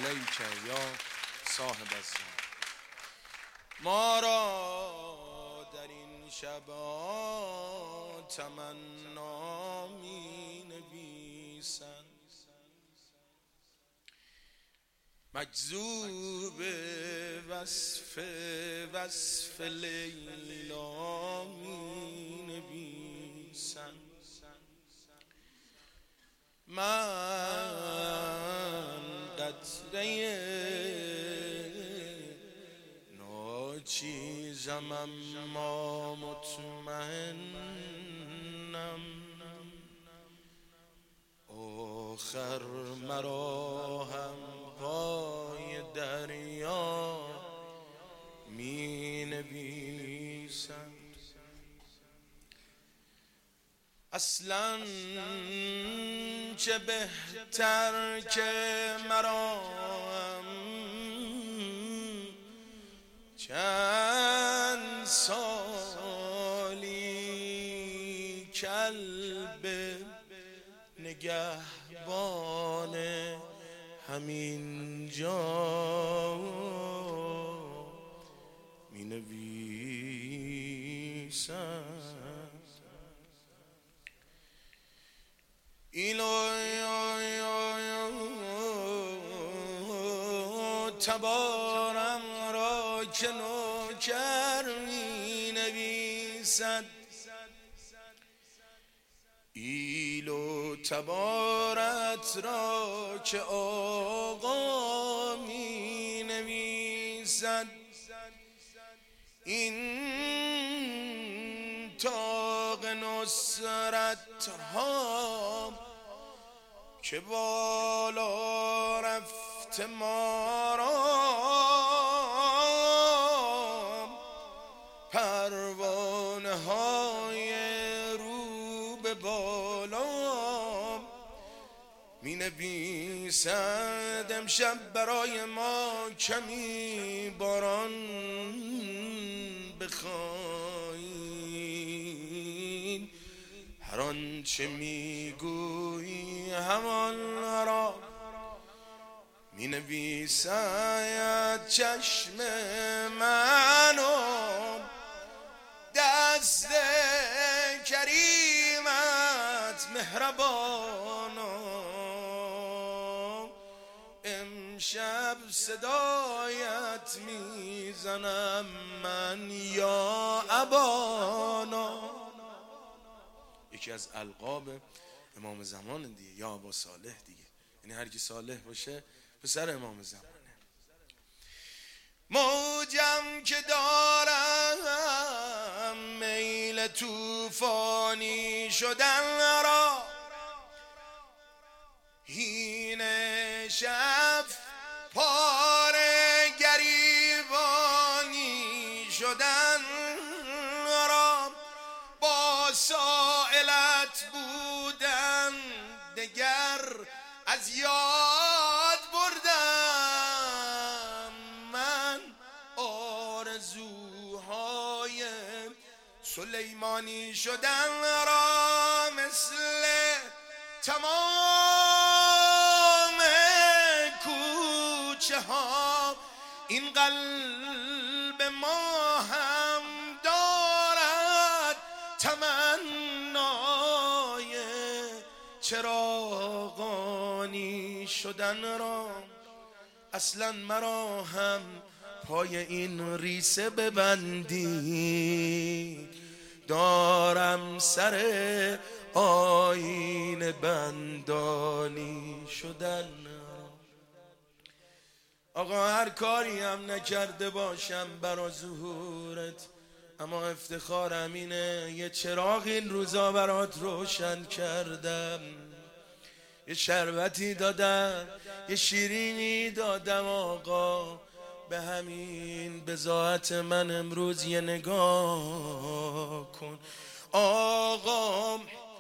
علیک یا صاحب الزمان. ما را در این شبا تمنا می نویسند، مجذوب وصف لیلا می نویسند. من قطره ناچیزم اما مطمئنم، آخر مرا هم پای دریا می نویسند. اصلاً چه بهتر که مرا چند سالی کلب نگهبان همین جا می نویسند. اینو تبارم را که نوکر می نویسد، ایل و تبارت را که آقا می نویسد. این تاق نصرت ها که بالا رفت ما را، پروانه های رو به بالا می نویسد. امشب برای ما کمی باران بخواهید، هر آنچه میگویی همان را می نویسد. چشم منو دست کریمت مهربانا، امشب صدایت میزنم من یا ابانا. یکی از القاب امام زمان دیگه، یا ابا صالح دیگه، یعنی هر کی صالح باشه پسر امام زمانه. موجم که دارم میل طوفانی شدن را، هین شب پاره گریبانی شدن را، با سائلت بودن دگر از یاد بردم. من آرزوهای سلیمانی شدن را، مثل تمام کوچه ها این قلب ما هم دارد تمنای چراغانی شدن را. اصلا مرا هم پای این ریسه ببندی، دارم سر آیین بندانی شدن را. آقا هر کاری هم نکرده باشم برا ظهورت، اما افتخارم اینه یه چراغ این روزا برات روشن کردم، یه شربتی دادم، یه شیرینی دادم. آقا به همین بضاعت من امروز یه نگاه کن. آقا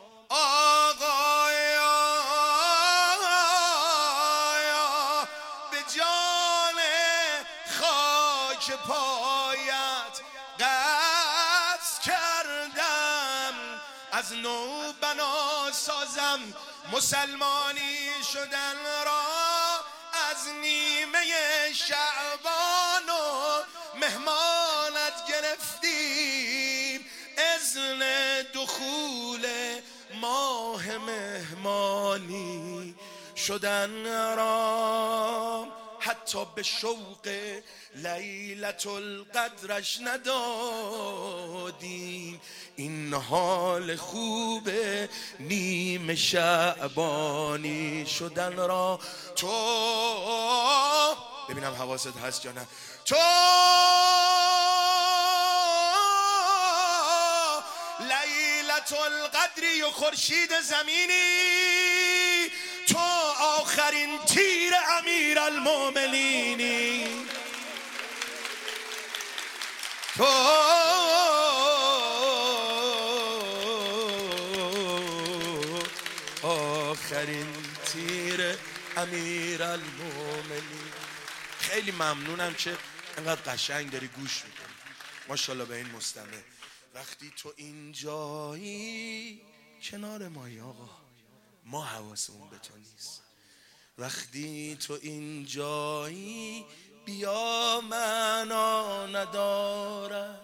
به جان خاک پایت قصد کردم، از نو بنا سازم مسلمانی شدن را، از از نیمه شعبان و مهمانت گرفتیم، اذن دخول ماه مهمانی شدن را حتی به شوق لیلت القدرش ندادیم. این حال خوب نیم شعبانی شدن را تو، ببینم حواست هست یا نه، تو لیلت القدری و خورشید زمینی، تو آخرین تیر امیرالمومنینی، تو آخرین تیر امیرالمومنین. خیلی ممنونم که انقدر قشنگ داری گوش میکنی، ماشاءالله به این مستمع. وقتی تو اینجایی کنار مایی آقا، ما حواسمون به تو نیست. وقتی تو اینجایی بیا معنا ندارد،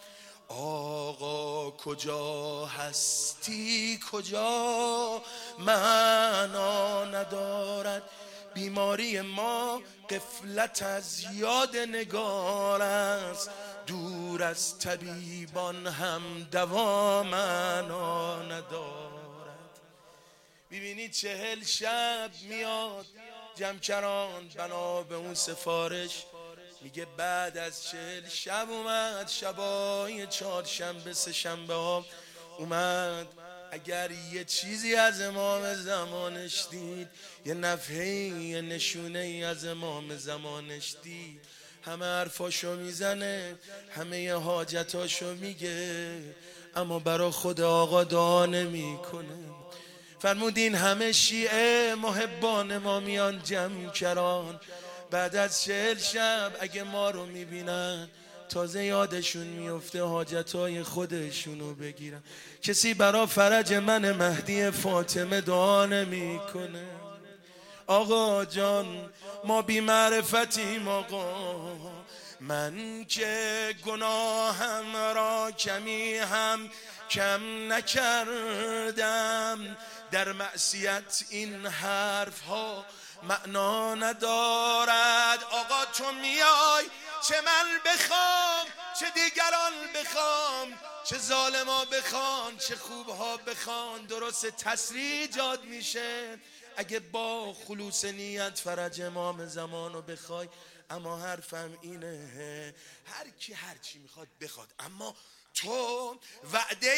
آقا کجا هستی کجا معنا ندارد. بیماری ما غفلت از یاد نگار است، دور از طبیبان هم دوا معنا ندارد. ببینید 40 شب میاد جمکران بنا به اون سفارش، میگه بعد از 40 شب اومد شبای 4 شنبه 3 شنبه ها اومد. اگر یه چیزی از امام زمانش دید، یه نفحه‌ای یه نشونه‌ای از امام زمانش دید، همه حرفاشو میزنه، همه حاجتاشو میگه، اما برا خود آقا دعا نمیکنه. فرمودین همه شیعه محبان ما میان جمکران، بعد از 40 شب اگه ما رو میبینن تازه یادشون میفته حاجتای خودشونو بگیرن. کسی برا فرج من مهدی فاطمه دعا نمیکنه. آقا جان ما بی معرفتیم آقا، من که گناهم را کمی هم کم نکردم، در معصیت این حرف ها معنا ندارد. آقا تو میای چه من بخوام چه دیگران بخوام، چه ظالما بخوان چه خوبها بخوان، درست تسریع ایجاد میشه اگه با خلوص نیت فرج امام زمانو بخوای. اما حرفم اینه هر کی هر چی میخواد بخواد، اما تو وعده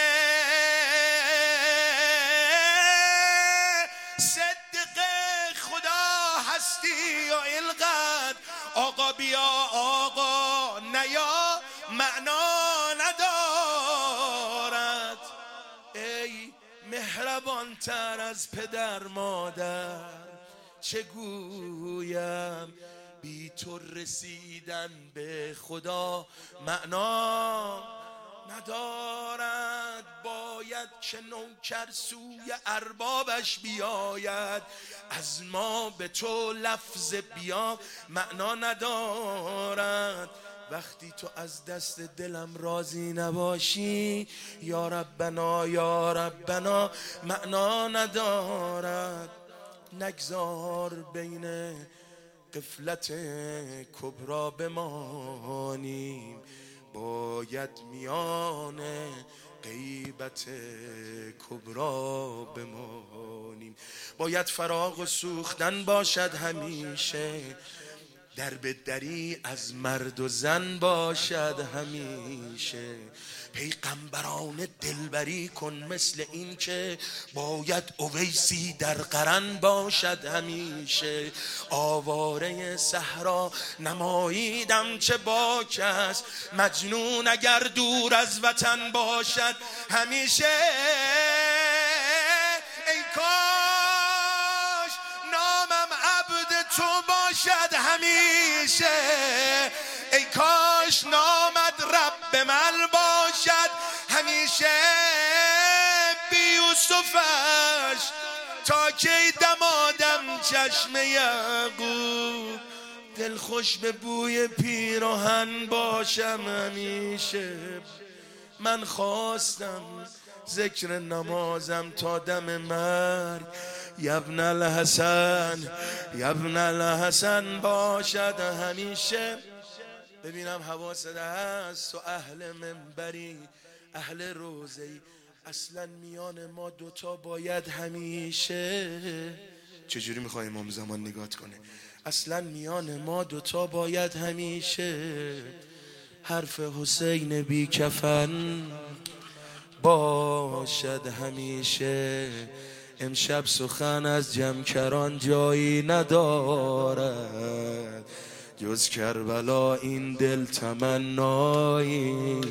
صدق خدا هستی یا اینقدر. آقا بیا آقا نیا معنا ندارد. ای مهربان تر از پدر مادر چه گویم، بی تو رسیدن به خدا معنا ندارد. باید که نوکر سوی اربابش بیاید، از ما به تو لفظ بیا معنا ندارد. وقتی تو از دست دلم راضی نباشی یا ربنا یا ربنا معنا ندارد. نگذار بین غفلت کبرا بمانیم، باید میان غیبت کبرا بمانیم. باید فراق و سوختن باشد همیشه، در به دری از مرد و زن باشد همیشه. پیغمبران دلبری کن مثل این که باید اویسی در قرن باشد همیشه. آواره صحرا نماییدم چه باک است، مجنون اگر دور از وطن باشد همیشه. ای کاش نامم عبد تو باشد همیشه، ای کاش نامت رب من باشد همیشه. بی یوسفش تا کی دمادم چشم یعقوب، دل خوش به بوی پیراهن باشم همیشه. من خواستم ذکر نمازم تا دم مرگ، یبن الحسن یبن الحسن باشد همیشه. ببینم حواست هست، و اهل منبری اهل روزه‌ای، اصلا میان ما دوتا باید همیشه. چجوری میخوای امام زمان نگات کنه؟ اصلا میان ما دوتا باید همیشه. حرف حسین بی کفن باشد همیشه. امشب سخن از جمکران جایی ندارد، جز کربلا این دل تمنایی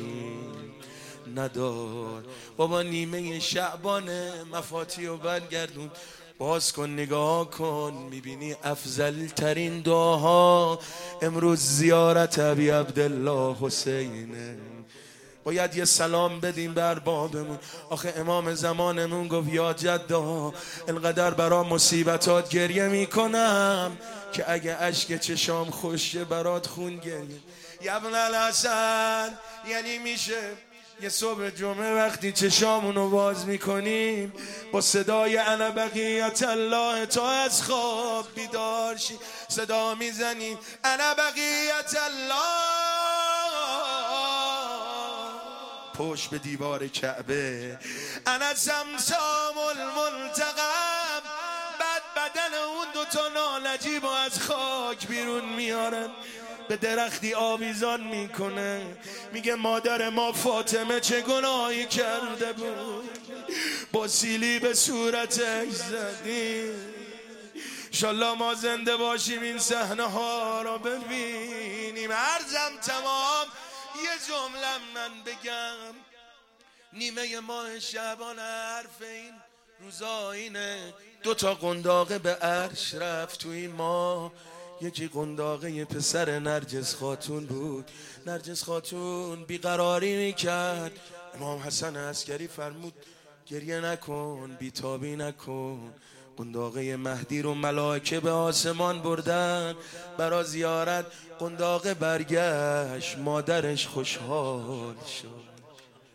ندار. بابا نیمه شعبان، مفاتی و برگردون، باز کن نگاه کن، میبینی افضل ترین دعاها امروز زیارت ابی عبدالله حسینه. باید یه سلام بدیم بر بابمون. آخه امام زمانمون گفت یا جدا، انقدر برا مصیبتات گریه میکنم که اگه اشک چشام خوشه برات خون گریه. ابن الحسن، یعنی میشه یه صبح جمعه وقتی چشامونو باز میکنیم با صدای انا بقیت الله، تا از خواب بیدار شی صدا میزنیم انا بقیت الله. پشت به دیوار کعبه انا سمسام الملتقم، بعد بدن اون دوتا نالجیب از خاک بیرون میارن، به درختی آویزان میکنه، میگه مادر ما فاطمه چه گناهی کرده بود، با سیلی به صورتش زدی. انشالله ما زنده باشیم این صحنه ها را ببینیم. عرضم تمام، یه جمله من بگم، نیمه ماه شعبان، حرف این روزا اینه، دوتا قنداقه به عرش رفت تو این ماه. یکی قنداقه یه پسر نرجس خاتون بود. نرجس خاتون بیقراری میکرد، امام حسن عسکری فرمود گریه نکن، بیتابی نکن. قنداقه مهدی رو ملائکه به آسمان بردن برا زیارت. قنداقه برگشت، مادرش خوشحال شد.